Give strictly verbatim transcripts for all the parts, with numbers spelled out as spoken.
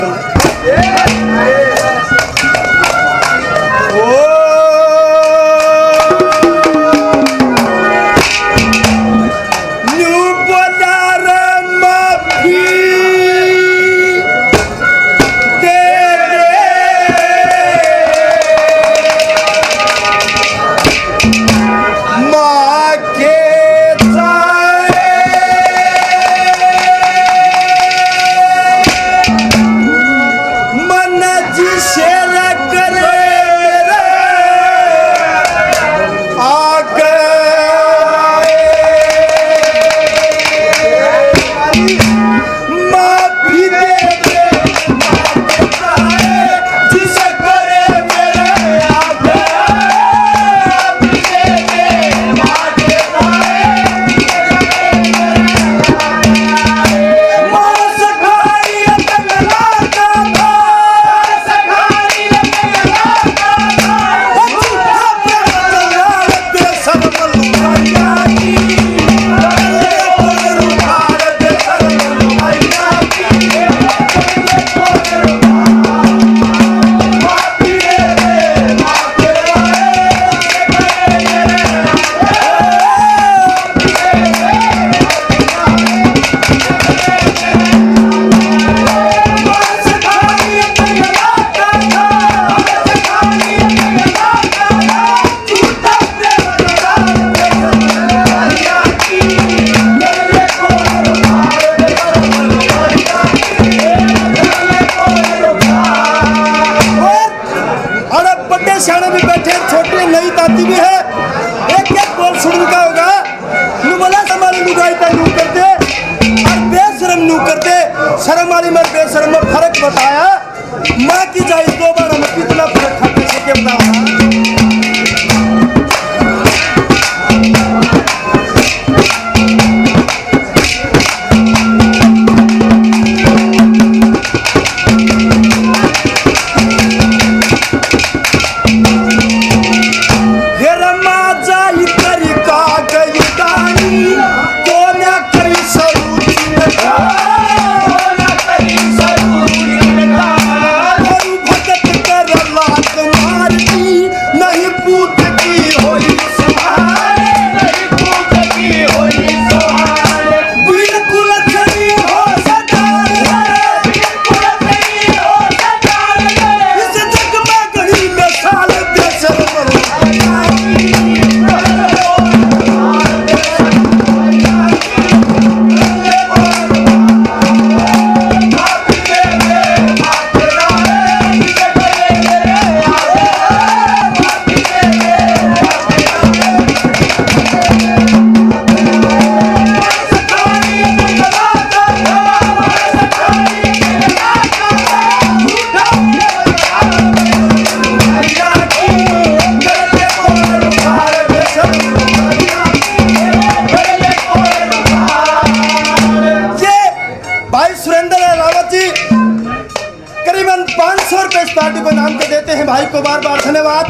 भाई को बार बार धन्यवाद।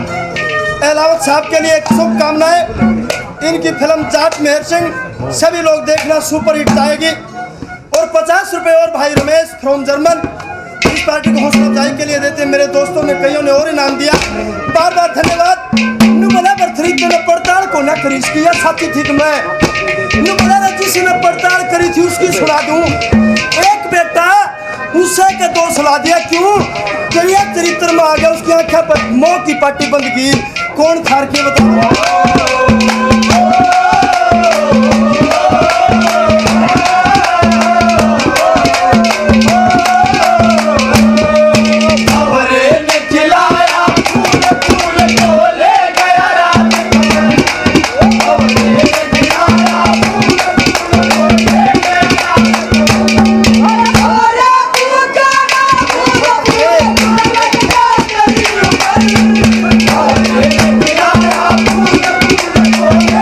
एलावत साहब के लिए शुभकामनाएं। इनकी फिल्म जाट मेहर सिंह सभी लोग देखना, सुपर हिट जाएगी। और पचास रुपए और भाई रमेश फ्रॉम जर्मन इस पार्टी को हौसला अफजाई के लिए देते। मेरे दोस्तों ने कईयों ने और इनाम दिया, बार बार धन्यवाद। नुबला बर्थरी ने पड़ताल को न करी किया साथी थी मैं नुबला जिसने पड़ताल करी थी उसकी सुना दूं। एक बेटा उसे के दो सुला दिया, क्यों करिया चरित्र में आ गया, उसकी आंखें पर मोह की पट्टी बंद की। कौन थार के बताओ। Oh,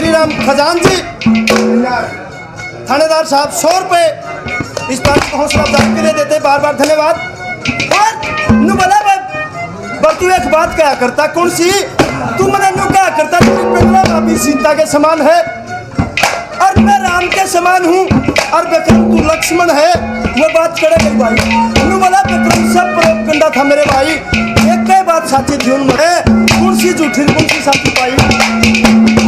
श्री राम खजान जी, थानेदार साहब सौ रुपये इस पार्टी को हौसला अफजाई के लिए देते, बार बार धन्यवाद। और नु बोला तू एक बात क्या करता, कौन सी तू मैंने नु क्या करता, तू सीता के समान है और मैं राम के समान हूँ, और विक्रम तू लक्ष्मण है, वो बात करे मेरी भाई। नु बोला विक्रम सब प्रोपगंडा था मेरे भाई, एक कई बात साची थी उन मरे, कौन सी झूठी कौन सी साची पाई।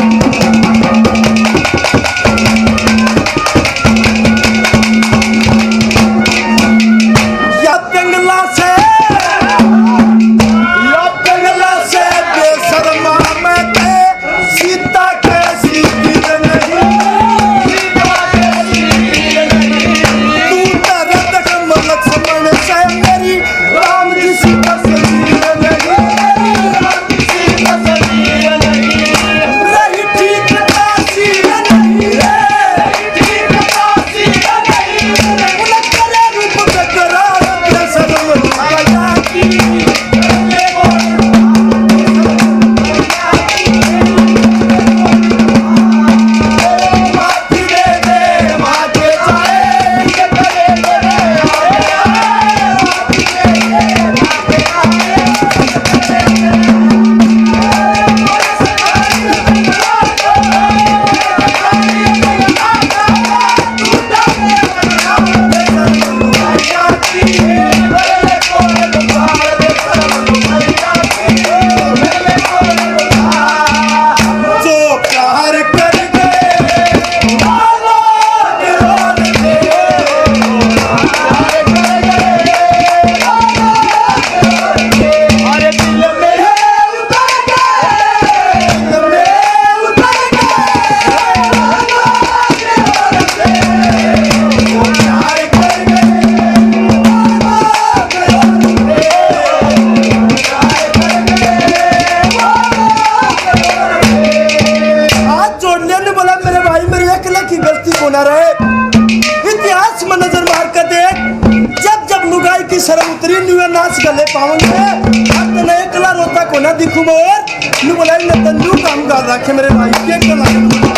इतिहास में नजर मार कर देख, जब जब लुगाई की शर्म उतरी न्यू नाच गले पाऊंगे, अब तो एक ला रोता को ना दिखू मोर न्यू बोलाई न तंदू काम कर रखे मेरे भाई के कला।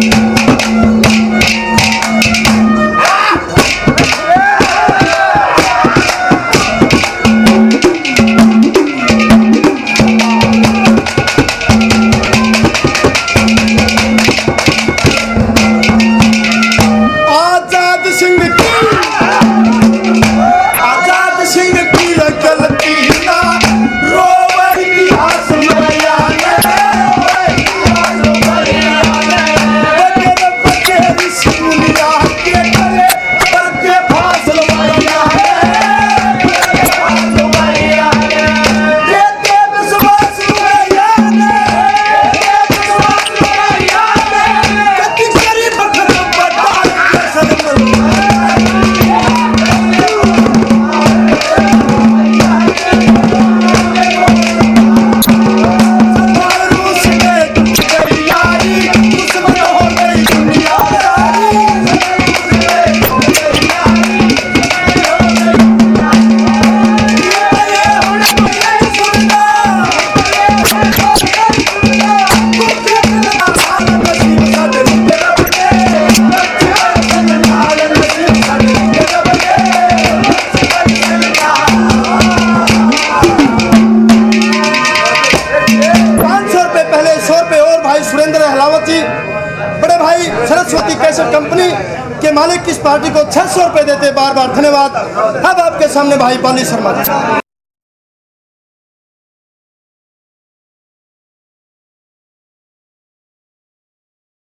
बड़े भाई सरस्वती कैसेट कंपनी के मालिक इस पार्टी को छह सौ रुपए देते, बार बार धन्यवाद। अब आपके सामने भाई पाली शर्मा।